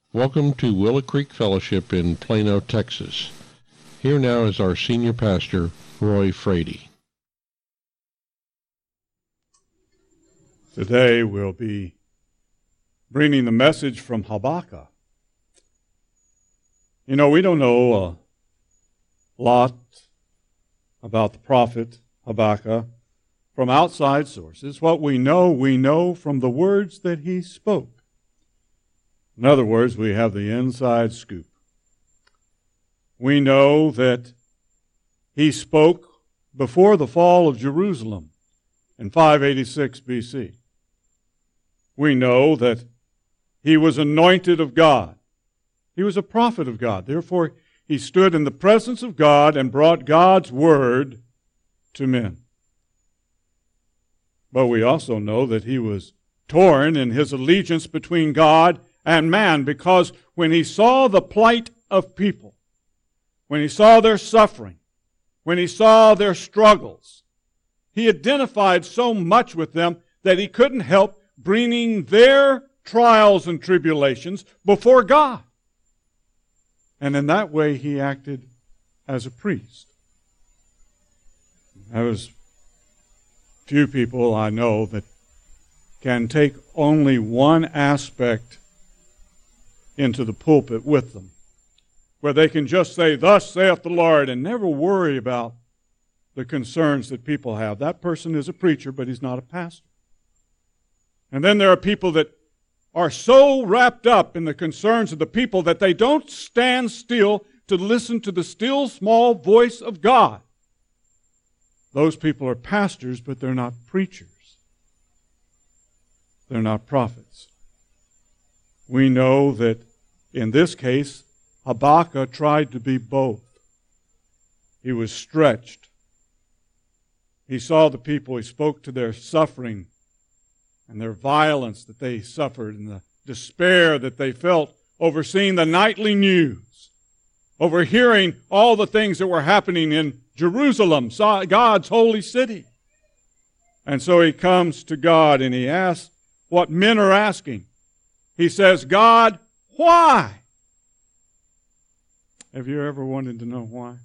Welcome to Willow Creek Fellowship in Plano, Texas. Here now is our senior pastor, Roy Frady. Today we'll be bringing the message from Habakkuk. You know, we don't know a lot about the prophet Habakkuk from outside sources. What we know from the words that he spoke. In other words, we have the inside scoop. We know that he spoke before the fall of Jerusalem in 586 BC. We know that he was anointed of God. He was a prophet of God. Therefore, he stood in the presence of God and brought God's word to men. But we also know that he was torn in his allegiance between God and man, because when he saw the plight of people, when he saw their suffering, when he saw their struggles, he identified so much with them that he couldn't help bringing their trials and tribulations before God. And in that way he acted as a priest. There's few people I know that can take only one aspect into the pulpit with them, where they can just say, "Thus saith the Lord," and never worry about the concerns that people have. That person is a preacher, but he's not a pastor. And then there are people that are so wrapped up in the concerns of the people that they don't stand still to listen to the still small voice of God. Those people are pastors, but they're not preachers. They're not prophets. We know that in this case, Habakkuk tried to be both. He was stretched. He saw the people. He spoke to their suffering and their violence that they suffered and the despair that they felt over seeing the nightly news, over hearing all the things that were happening in Jerusalem, God's holy city. And so he comes to God and he asks what men are asking. He says, "God, why?" Have you ever wanted to know why?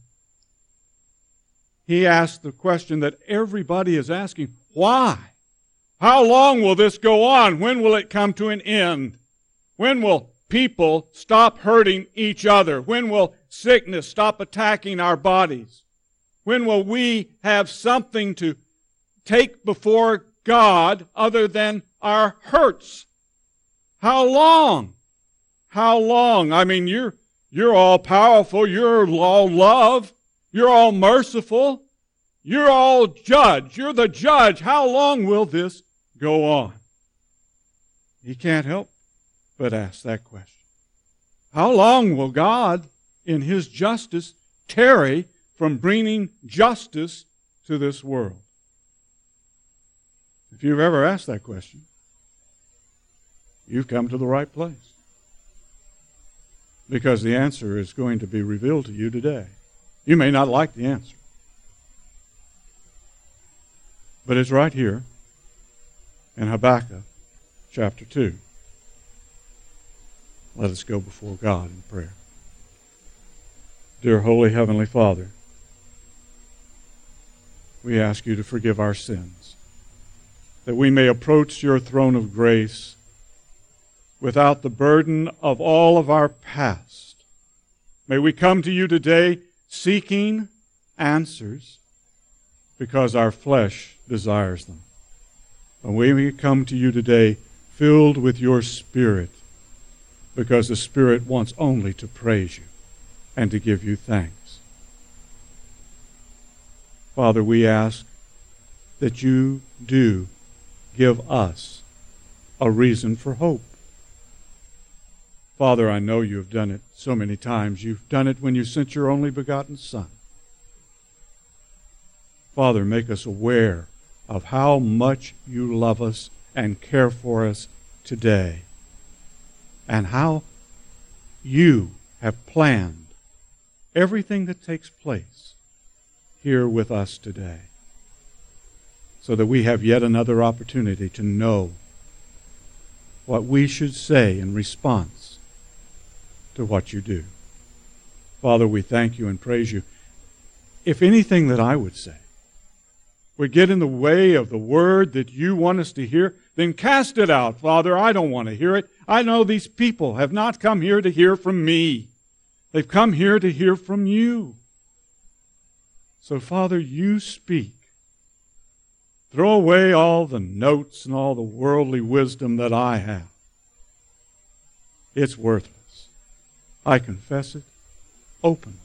He asked the question that everybody is asking, why? How long will this go on? When will it come to an end? When will people stop hurting each other? When will sickness stop attacking our bodies? When will we have something to take before God other than our hurts? How long? How long? I mean, you're all powerful. You're all love. You're all merciful. You're all judge. You're the judge. How long will this go on? He can't help but ask that question. How long will God, in His justice, tarry from bringing justice to this world? If you've ever asked that question, you've come to the right place. Because the answer is going to be revealed to you today. You may not like the answer, but it's right here in Habakkuk chapter 2. Let us go before God in prayer. Dear Holy Heavenly Father, we ask you to forgive our sins, that we may approach your throne of grace without the burden of all of our past. May we come to you today seeking answers because our flesh desires them. And may we come to you today filled with your Spirit because the Spirit wants only to praise you and to give you thanks. Father, we ask that you do give us a reason for hope. Father, I know you have done it so many times. You've done it when you sent your only begotten Son. Father, make us aware of how much you love us and care for us today, and how you have planned everything that takes place here with us today, so that we have yet another opportunity to know what we should say in response to what you do. Father, we thank you and praise you. If anything that I would say would get in the way of the word that you want us to hear, then cast it out. Father, I don't want to hear it. I know these people have not come here to hear from me. They've come here to hear from you. So, Father, you speak. Throw away all the notes and all the worldly wisdom that I have. It's worthless. I confess it openly.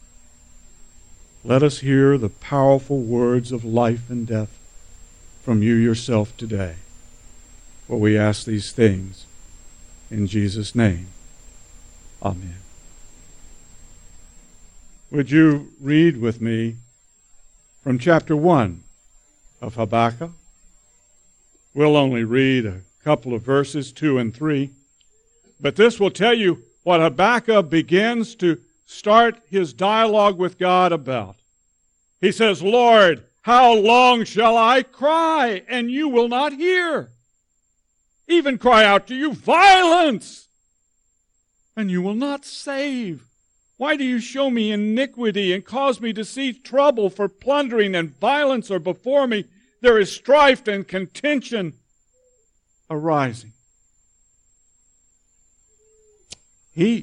Let us hear the powerful words of life and death from you yourself today. For we ask these things in Jesus' name. Amen. Would you read with me from chapter 1 of Habakkuk? We'll only read a couple of verses, 2 and 3. But this will tell you what Habakkuk begins to start his dialogue with God about. He says, Lord, how long shall I cry, and you will not hear? Even cry out to you, violence, and you will not save. Why do you show me iniquity and cause me to see trouble? For plundering and violence are before me. There is strife and contention arising. He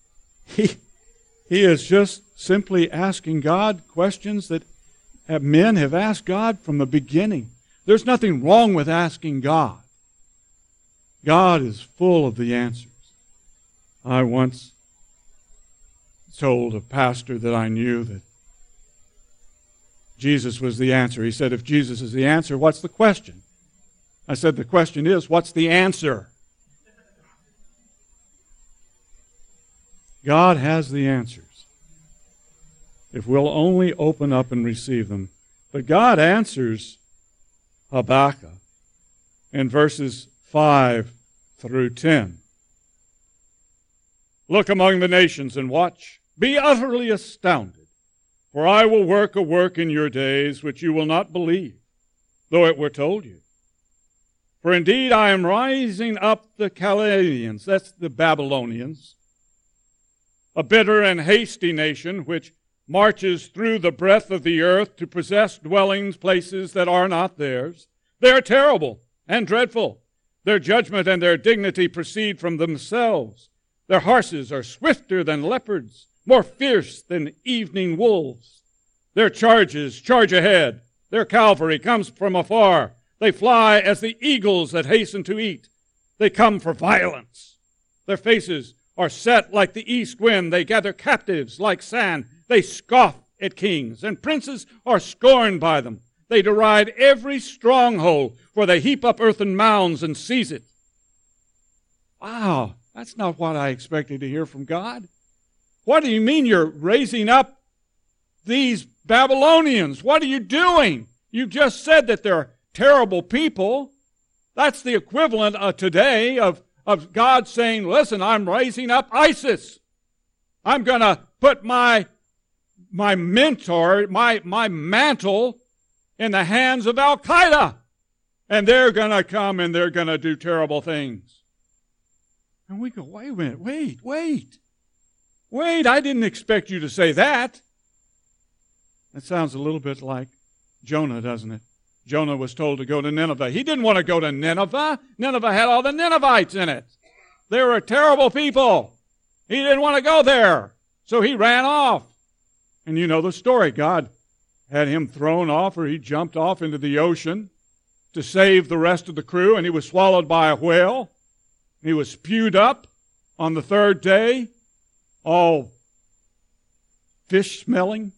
is just simply asking God questions that men have asked God from the beginning. There's nothing wrong with asking God. God is full of the answers. I once told a pastor that I knew that Jesus was the answer. He said, if Jesus is the answer, what's the question? I said, the question is, what's the answer? God has the answers, if we'll only open up and receive them. But God answers Habakkuk in verses 5 through 10. Look among the nations and watch. Be utterly astounded, for I will work a work in your days which you will not believe, though it were told you. For indeed I am rising up the Chaldeans, that's the Babylonians, a bitter and hasty nation which marches through the breadth of the earth to possess dwellings, places that are not theirs. They are terrible and dreadful. Their judgment and their dignity proceed from themselves. Their horses are swifter than leopards, more fierce than evening wolves. Their charges charge ahead. Their cavalry comes from afar. They fly as the eagles that hasten to eat. They come for violence. Their faces are set like the east wind. They gather captives like sand. They scoff at kings, and princes are scorned by them. They deride every stronghold, for they heap up earthen mounds and seize it. Wow, that's not what I expected to hear from God. What do you mean you're raising up these Babylonians? What are you doing? You've just said that they're terrible people. That's the equivalent today of God saying, listen, I'm raising up ISIS. I'm going to put my mentor, my mantle in the hands of Al-Qaeda. And they're going to come and they're going to do terrible things. And we go, wait a minute, wait, I didn't expect you to say that. That sounds a little bit like Jonah, doesn't it? Jonah was told to go to Nineveh. He didn't want to go to Nineveh. Nineveh had all the Ninevites in it. They were terrible people. He didn't want to go there. So he ran off. And you know the story. God had him thrown off, or he jumped off into the ocean to save the rest of the crew, and he was swallowed by a whale. He was spewed up on the third day, all fish-smelling.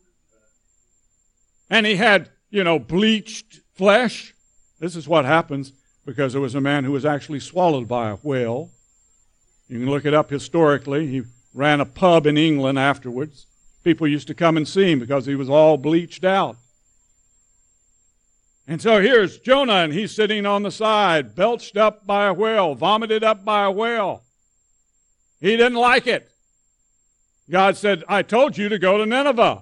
And he had, bleached flesh. This is what happens because there was a man who was actually swallowed by a whale. You can look it up historically. He ran a pub in England afterwards. People used to come and see him because he was all bleached out. And so here's Jonah, and he's sitting on the side, belched up by a whale, vomited up by a whale. He didn't like it. God said, I told you to go to Nineveh.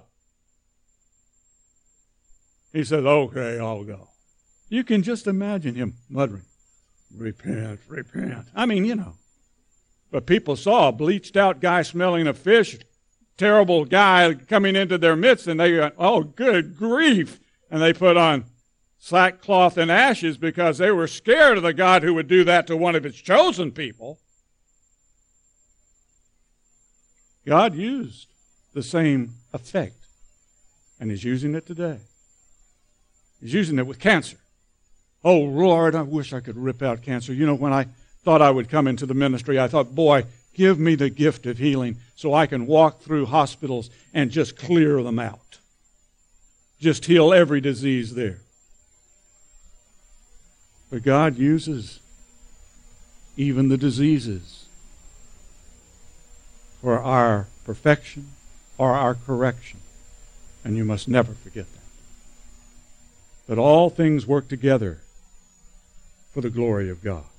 He said, okay, I'll go. You can just imagine him muttering, repent, repent. I mean, But people saw a bleached out guy smelling of fish, terrible guy coming into their midst, and they went, oh, good grief. And they put on sackcloth and ashes because they were scared of the God who would do that to one of his chosen people. God used the same effect, and he's using it today. He's using it with cancer. Oh, Lord, I wish I could rip out cancer. You know, when I thought I would come into the ministry, I thought, boy, give me the gift of healing so I can walk through hospitals and just clear them out. Just heal every disease there. But God uses even the diseases for our perfection or our correction. And you must never forget that. But all things work together for the glory of God.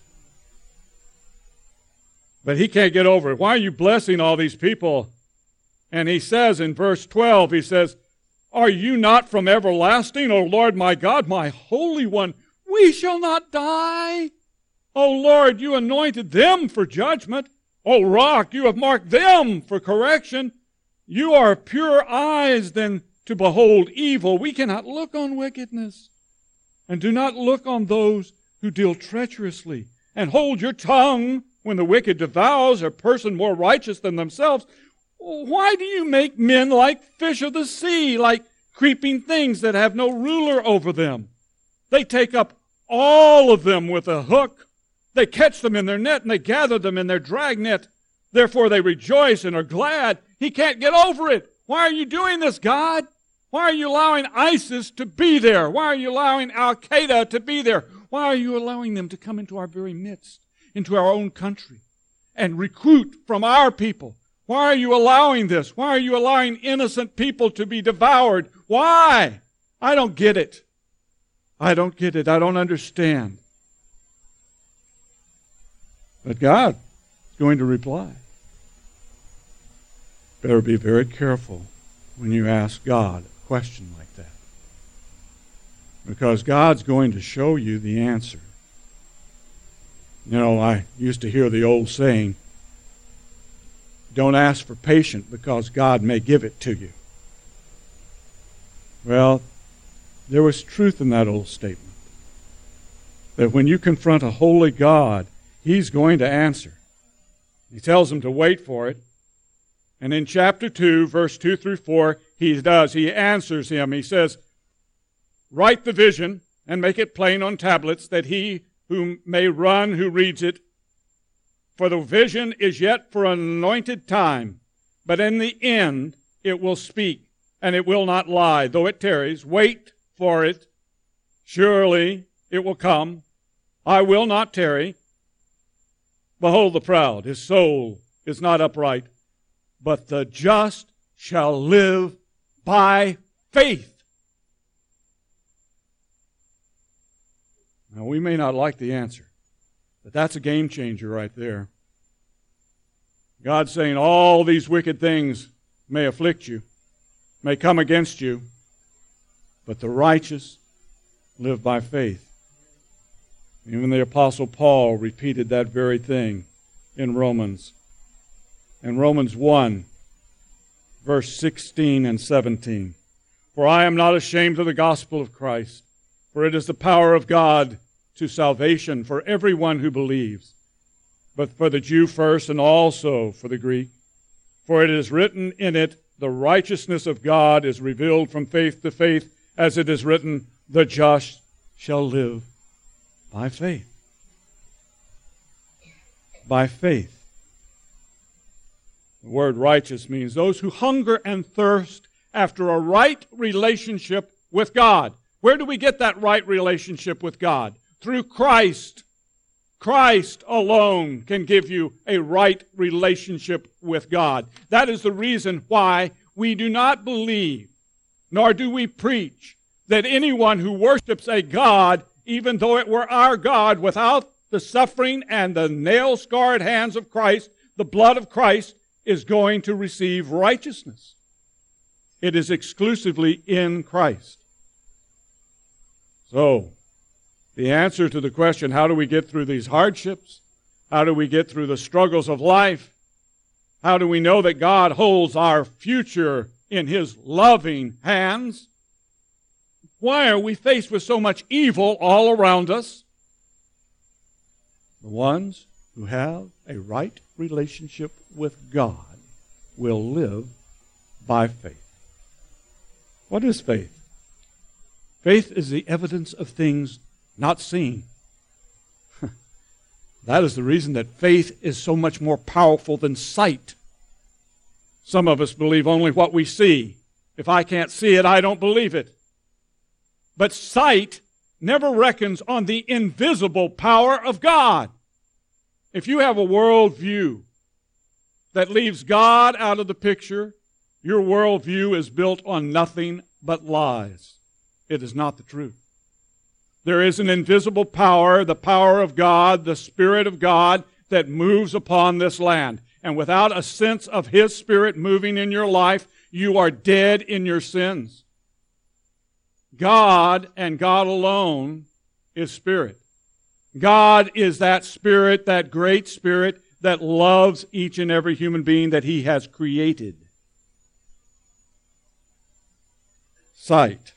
But he can't get over it. Why are you blessing all these people? And he says in verse 12, he says, are you not from everlasting, O Lord my God, my Holy One? We shall not die. O Lord, you anointed them for judgment. O Rock, you have marked them for correction. You are purer eyes than to behold evil. We cannot look on wickedness. And do not look on those who deal treacherously. And hold your tongue when the wicked devours a person more righteous than themselves. Why do you make men like fish of the sea, like creeping things that have no ruler over them? They take up all of them with a hook. They catch them in their net, and they gather them in their dragnet. Therefore they rejoice and are glad. He can't get over it. Why are you doing this, God? Why are you allowing ISIS to be there? Why are you allowing Al-Qaeda to be there? Why are you allowing them to come into our very midst, into our own country, and recruit from our people? Why are you allowing this? Why are you allowing innocent people to be devoured? Why? I don't get it. I don't get it. I don't understand. But God is going to reply. Better be very careful when you ask God a question like that. Because God's going to show you the answer. You know, I used to hear the old saying, don't ask for patience because God may give it to you. Well, there was truth in that old statement. That when you confront a holy God, He's going to answer. He tells them to wait for it. And in chapter 2, verse 2 through 4, He does. He answers him. He says, write the vision and make it plain on tablets that he who may run who reads it. For the vision is yet for an anointed time, but in the end it will speak, and it will not lie. Though it tarries, wait for it. Surely it will come. I will not tarry. Behold the proud, his soul is not upright, but the just shall live by faith. Now, we may not like the answer, but that's a game changer right there. God's saying all these wicked things may afflict you, may come against you, but the righteous live by faith. Even the Apostle Paul repeated that very thing in Romans. In Romans 1, verse 16 and 17. For I am not ashamed of the gospel of Christ, for it is the power of God to salvation for everyone who believes, but for the Jew first and also for the Greek. For it is written in it, the righteousness of God is revealed from faith to faith, as it is written, the just shall live by faith. By faith. The word righteous means those who hunger and thirst after a right relationship with God. Where do we get that right relationship with God? Through Christ. Christ alone can give you a right relationship with God. That is the reason why we do not believe, nor do we preach, that anyone who worships a God, even though it were our God, without the suffering and the nail-scarred hands of Christ, the blood of Christ, is going to receive righteousness. It is exclusively in Christ. So, the answer to the question, how do we get through these hardships? How do we get through the struggles of life? How do we know that God holds our future in His loving hands? Why are we faced with so much evil all around us? The ones who have a right relationship with God will live by faith. What is faith? Faith is the evidence of things not seen. That is the reason that faith is so much more powerful than sight. Some of us believe only what we see. If I can't see it, I don't believe it. But sight never reckons on the invisible power of God. If you have a worldview that leaves God out of the picture, your worldview is built on nothing but lies. It is not the truth. There is an invisible power, the power of God, the Spirit of God, that moves upon this land. And without a sense of His Spirit moving in your life, you are dead in your sins. God and God alone is Spirit. God is that Spirit, that great Spirit that loves each and every human being that He has created. Sight.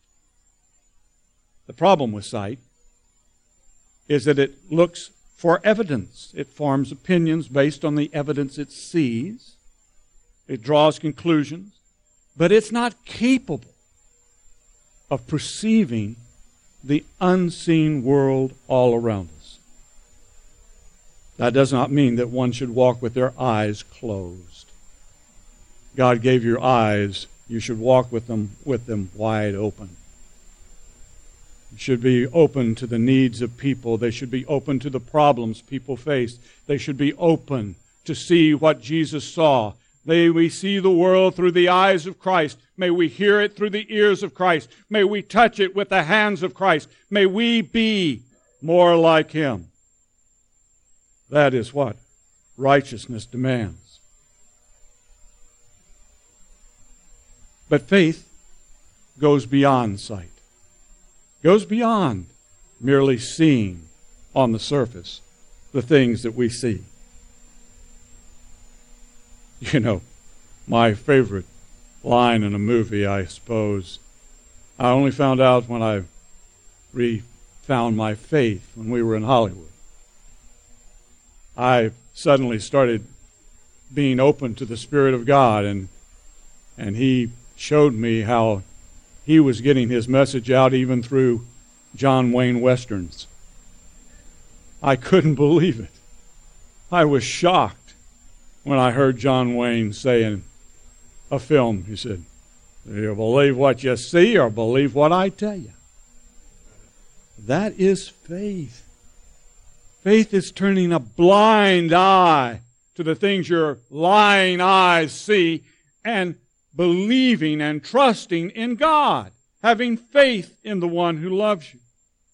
The problem with sight is that it looks for evidence. It forms opinions based on the evidence it sees. It draws conclusions. But it's not capable of perceiving the unseen world all around us. That does not mean that one should walk with their eyes closed. God gave you eyes. You should walk with them wide open. You should be open to the needs of people. They should be open to the problems people face. They should be open to see what Jesus saw. May we see the world through the eyes of Christ. May we hear it through the ears of Christ. May we touch it with the hands of Christ. May we be more like Him. That is what righteousness demands. But faith goes beyond sight. Goes beyond merely seeing on the surface the things that we see. You know, my favorite line in a movie, I suppose, I only found out when I found my faith when we were in Hollywood. I suddenly started being open to the Spirit of God, and He showed me how He was getting His message out even through John Wayne Westerns. I couldn't believe it. I was shocked when I heard John Wayne say in a film, he said, "Do you believe what you see or believe what I tell you?" That is faith. Faith is turning a blind eye to the things your lying eyes see and believing and trusting in God, having faith in the one who loves you.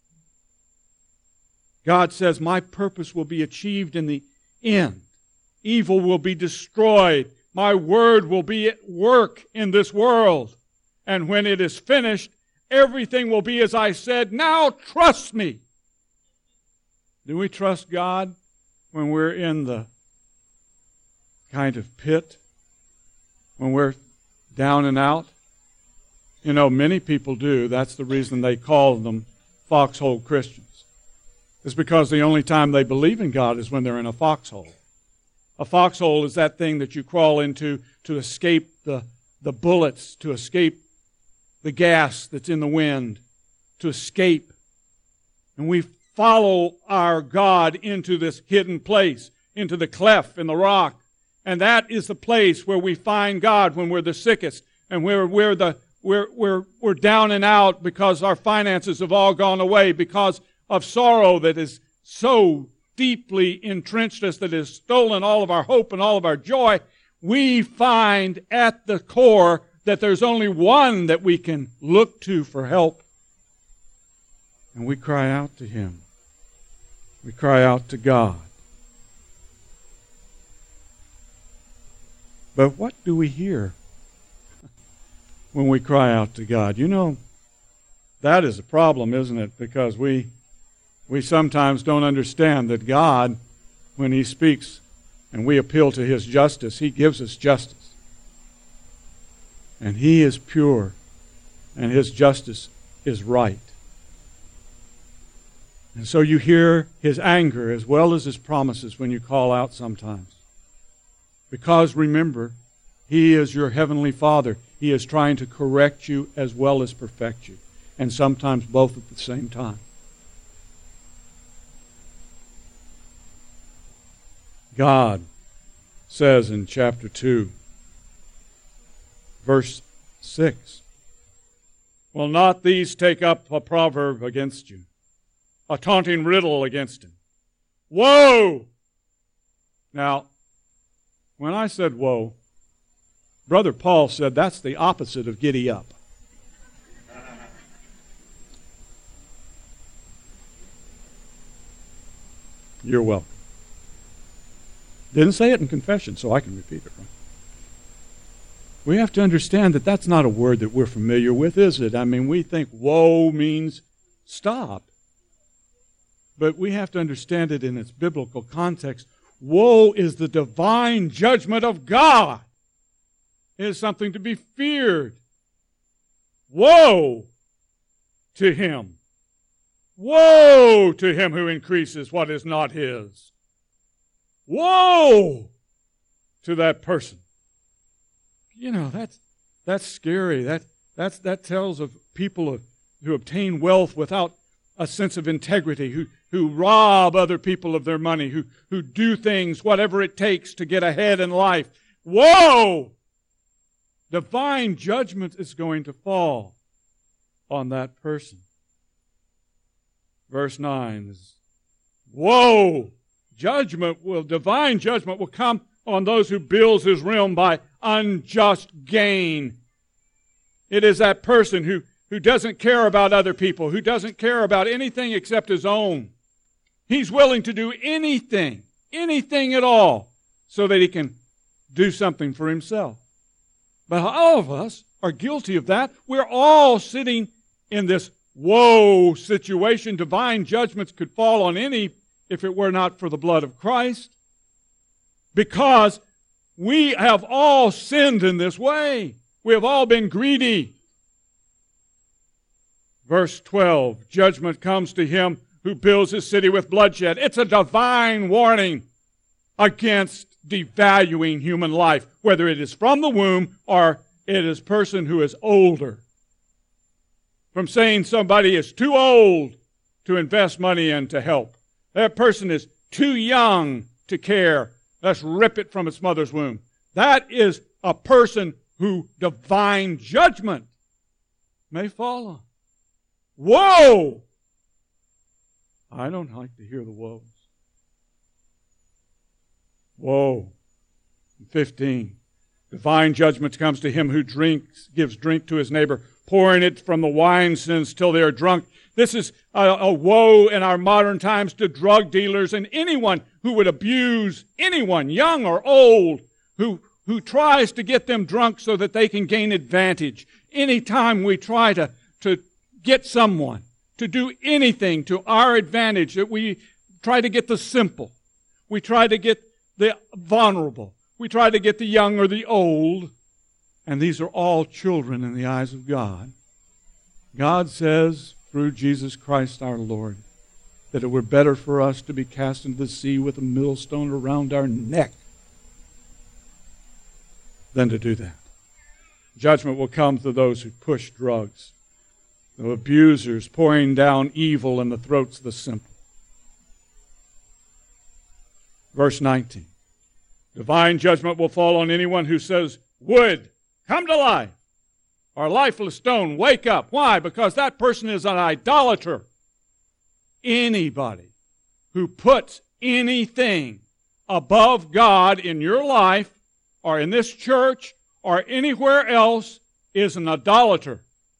God says, my purpose will be achieved in the end. Evil will be destroyed. My word will be at work in this world. And when it is finished, everything will be as I said. Now trust me. Do we trust God when we're in the kind of pit? When we're down and out? You know, many people do. That's the reason they call them foxhole Christians. It's because the only time they believe in God is when they're in a foxhole. A foxhole is that thing that you crawl into to escape the bullets, to escape the gas that's in the wind, to escape. And we follow our God into this hidden place, into the cleft in the rock. And that is the place where we find God when we're the sickest and we're down and out because our finances have all gone away, because of sorrow that is so deeply entrenched us, that has stolen all of our hope and all of our joy. We find at the core that there's only one that we can look to for help. And we cry out to Him. We cry out to God. But what do we hear when we cry out to God? You know, that is a problem, isn't it? Because we sometimes don't understand that God when He speaks and we appeal to His justice, He gives us justice. And He is pure, and His justice is right. And so you hear His anger as well as His promises when you call out sometimes. Because remember, He is your heavenly Father. He is trying to correct you as well as perfect you, and sometimes both at the same time. God says in chapter 2, verse 6, "Will not these take up a proverb against you, a taunting riddle against him? Woe!" Now, when I said woe, Brother Paul said that's the opposite of giddy up. You're welcome. Didn't say it in confession, so I can repeat it, right? We have to understand that that's not a word that we're familiar with, is it? I mean, we think woe means stop. But we have to understand it in its biblical context. Woe is the divine judgment of God. It is something to be feared. Woe to him. Woe to him who increases what is not his. Woe to that person. You know, that's scary. That tells of people who obtain wealth without a sense of integrity, who rob other people of their money, who do things, whatever it takes to get ahead in life. Woe! Divine judgment is going to fall on that person. Verse 9 is, woe! Divine judgment will come on those who builds his realm by unjust gain. It is that person who doesn't care about other people, who doesn't care about anything except his own. He's willing to do anything at all, so that he can do something for himself. But all of us are guilty of that. We're all sitting in this woe situation. Divine judgments could fall on any if it were not for the blood of Christ. Because we have all sinned in this way. We have all been greedy. Verse 12, judgment comes to him who builds his city with bloodshed. It's a divine warning against devaluing human life, whether it is from the womb or it is a person who is older. From saying somebody is too old to invest money in to help. That person is too young to care. Let's rip it from its mother's womb. That is a person who divine judgment may fall on. Woe! I don't like to hear the woes. Woe. 15. Divine judgment comes to him who gives drink to his neighbor, pouring it from the wineskins till they are drunk. This is a woe in our modern times to drug dealers and anyone who would abuse anyone, young or old, who tries to get them drunk so that they can gain advantage. Anytime we try to get someone to do anything to our advantage, that we try to get the simple, we try to get the vulnerable, we try to get the young or the old, and these are all children in the eyes of God. God says, through Jesus Christ our Lord, that it were better for us to be cast into the sea with a millstone around our neck than to do that. Judgment will come to those who push drugs, the abusers pouring down evil in the throats of the simple. Verse 19. Divine judgment will fall on anyone who says, wood, come to life. Or lifeless stone, wake up. Why? Because that person is an idolater. Anybody who puts anything above God in your life or in this church or anywhere else is an idolater.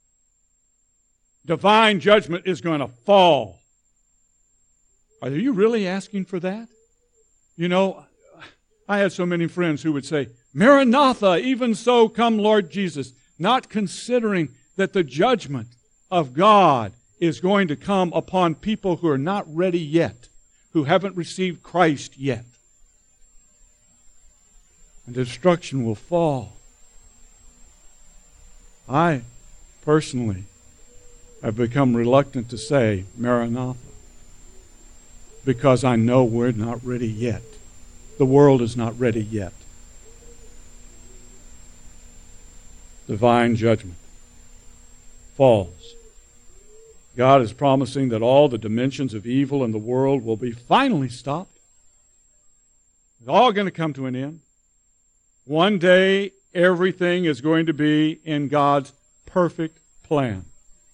Divine judgment is going to fall. Are you really asking for that? You know, I had so many friends who would say, Maranatha, even so come Lord Jesus, not considering that the judgment of God is going to come upon people who are not ready yet, who haven't received Christ yet. And destruction will fall. I personally have become reluctant to say Maranatha because I know we're not ready yet. The world is not ready yet. Divine judgment falls. God is promising that all the dimensions of evil in the world will be finally stopped. It's all going to come to an end. One day, everything is going to be in God's perfect plan.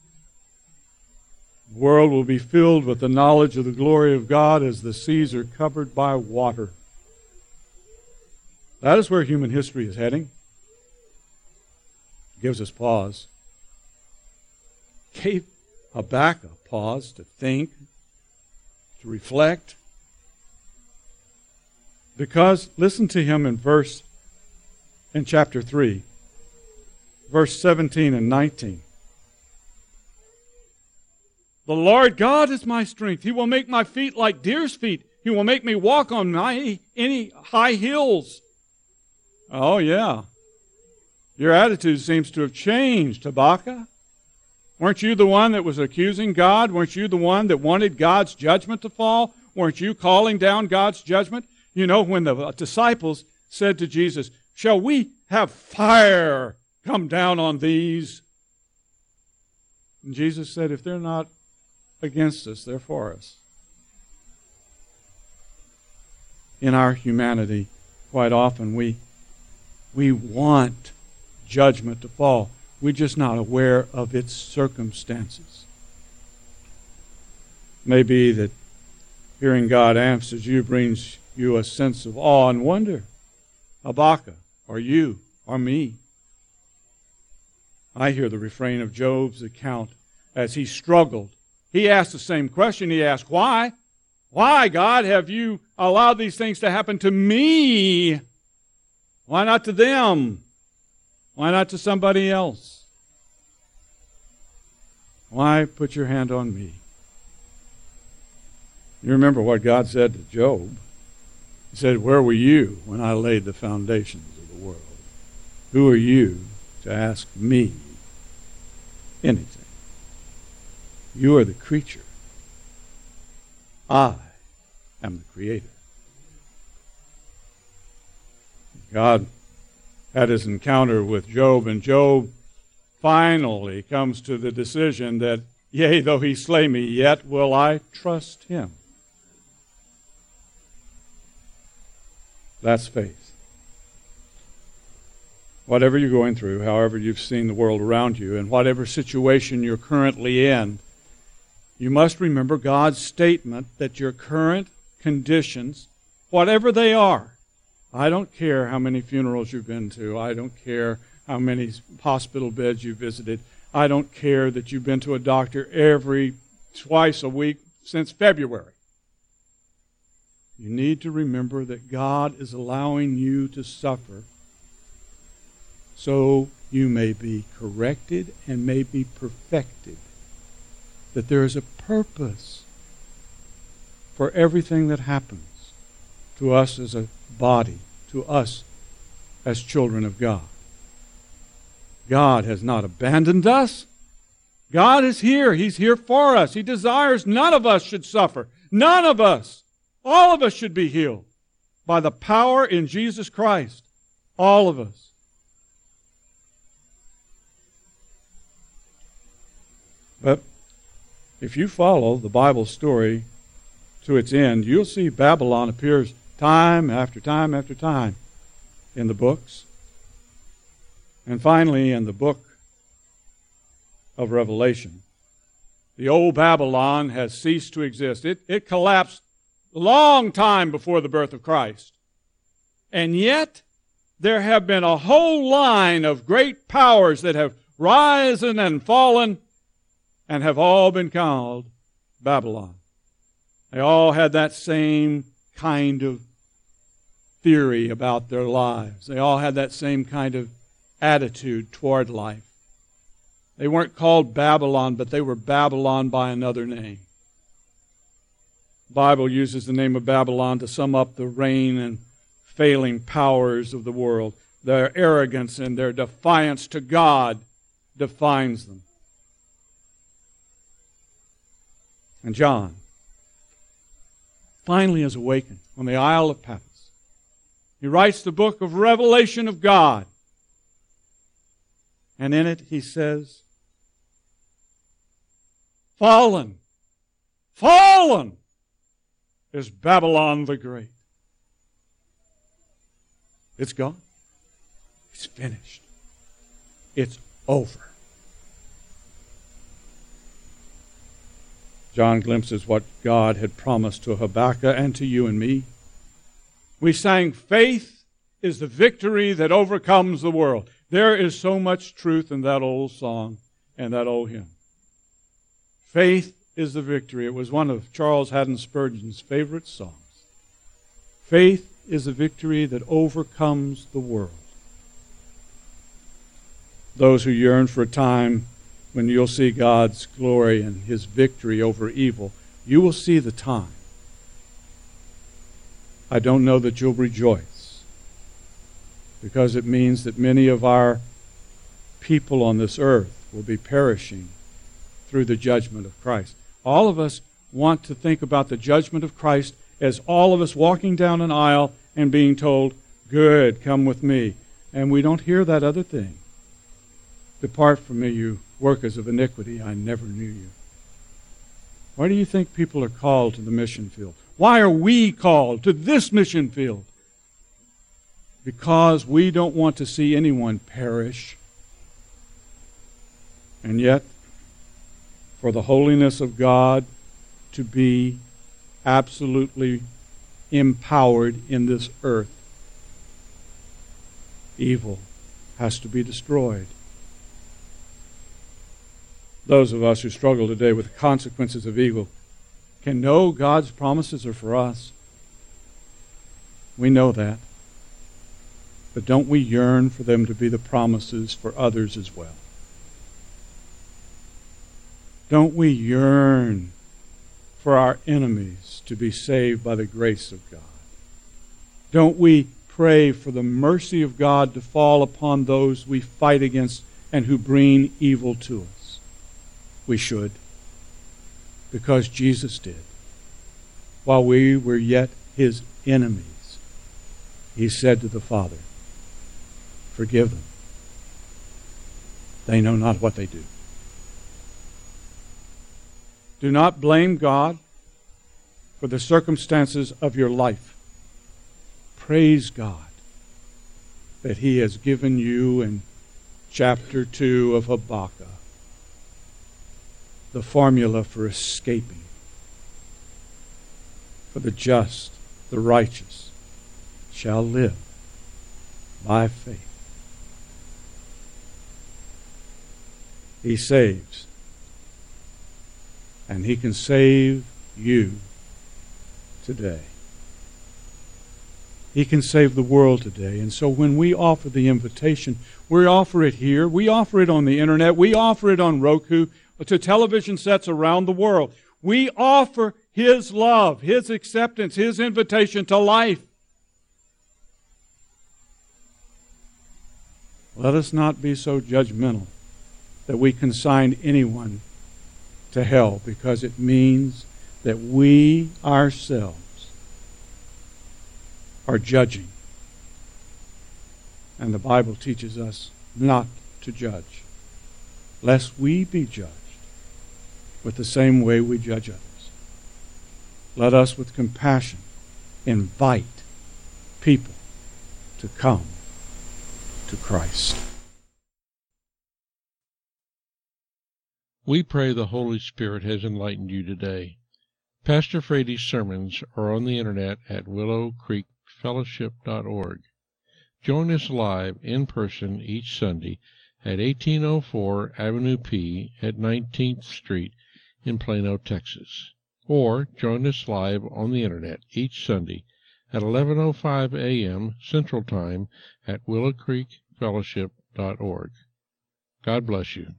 The world will be filled with the knowledge of the glory of God as the seas are covered by water. That is where human history is heading. It gives us pause. Gave Habakkuk pause to think, to reflect. Because, listen to him in chapter 3, verse 17 and 19. The Lord God is my strength. He will make my feet like deer's feet. He will make me walk on any high hills. Oh, yeah. Your attitude seems to have changed, Habakkuk. Weren't you the one that was accusing God? Weren't you the one that wanted God's judgment to fall? Weren't you calling down God's judgment? You know, when the disciples said to Jesus, "Shall we have fire come down on these?" And Jesus said, if they're not against us, they're for us. In our humanity, quite often we want judgment to fall. We're just not aware of its circumstances. It may be that hearing God answers you brings you a sense of awe and wonder. Habakkuk, or you, or me. I hear the refrain of Job's account as he struggled. He asked the same question. He asked, why? Why, God, have you allowed these things to happen to me? Why not to them? Why not to somebody else? Why put your hand on me? You remember what God said to Job. He said, where were you when I laid the foundations of the world? Who are you to ask me anything? You are the creature. I am the creator. God had his encounter with Job, and Job finally comes to the decision that, yea, though he slay me, yet will I trust him. That's faith. Whatever you're going through, however you've seen the world around you, and whatever situation you're currently in, you must remember God's statement that your current conditions, whatever they are, I don't care how many funerals you've been to. I don't care how many hospital beds you've visited. I don't care that you've been to a doctor twice a week since February. You need to remember that God is allowing you to suffer so you may be corrected and may be perfected. That there is a purpose for everything that happens to us as a body, to us as children of God. God has not abandoned us. God is here. He's here for us. He desires none of us should suffer. None of us. All of us should be healed by the power in Jesus Christ. All of us. But if you follow the Bible story to its end, you'll see Babylon appears time after time after time in the books. And finally, in the book of Revelation, the old Babylon has ceased to exist. It collapsed a long time before the birth of Christ. And yet, there have been a whole line of great powers that have risen and fallen and have all been called Babylon. They all had that same kind of theory about their lives. They all had that same kind of attitude toward life. They weren't called Babylon, but they were Babylon by another name. The Bible uses the name of Babylon to sum up the reign and failing powers of the world. Their arrogance and their defiance to God defines them. And John finally is awakened on the Isle of Patmos. He writes the book of Revelation of God. And in it he says, "Fallen, fallen is Babylon the Great." It's gone. It's finished. It's over. John glimpses what God had promised to Habakkuk and to you and me. We sang, "Faith is the victory that overcomes the world." There is so much truth in that old song and that old hymn. Faith is the victory. It was one of Charles Haddon Spurgeon's favorite songs. Faith is the victory that overcomes the world. Those who yearn for a time when you'll see God's glory and His victory over evil, you will see the time. I don't know that you'll rejoice, because it means that many of our people on this earth will be perishing through the judgment of Christ. All of us want to think about the judgment of Christ as all of us walking down an aisle and being told, "Good, come with me." And we don't hear that other thing. "Depart from me, you workers of iniquity, I never knew you." Why do you think people are called to the mission field? Why are we called to this mission field? Because we don't want to see anyone perish. And yet, for the holiness of God to be absolutely empowered in this earth, evil has to be destroyed. Those of us who struggle today with the consequences of evil can know God's promises are for us. We know that. But don't we yearn for them to be the promises for others as well? Don't we yearn for our enemies to be saved by the grace of God? Don't we pray for the mercy of God to fall upon those we fight against and who bring evil to us? We should, because Jesus did. While we were yet His enemies, He said to the Father, "Forgive them. They know not what they do." Do not blame God for the circumstances of your life. Praise God that He has given you in chapter 2 of Habakkuk the formula for escaping. For the just, the righteous, shall live by faith. He saves. And He can save you today. He can save the world today. And so when we offer the invitation, we offer it here, we offer it on the internet, we offer it on Roku, to television sets around the world. We offer His love, His acceptance, His invitation to life. Let us not be so judgmental that we consign anyone to hell, because it means that we ourselves are judging. And the Bible teaches us not to judge, lest we be judged with the same way we judge others. Let us, with compassion, invite people to come to Christ. We pray the Holy Spirit has enlightened you today. Pastor Frady's sermons are on the internet at willowcreekfellowship.org. Join us live in person each Sunday at 1804 Avenue P at 19th Street in Plano, Texas. Or join us live on the internet each Sunday at 11:05 a.m. Central Time at willowcreekfellowship.org. God bless you.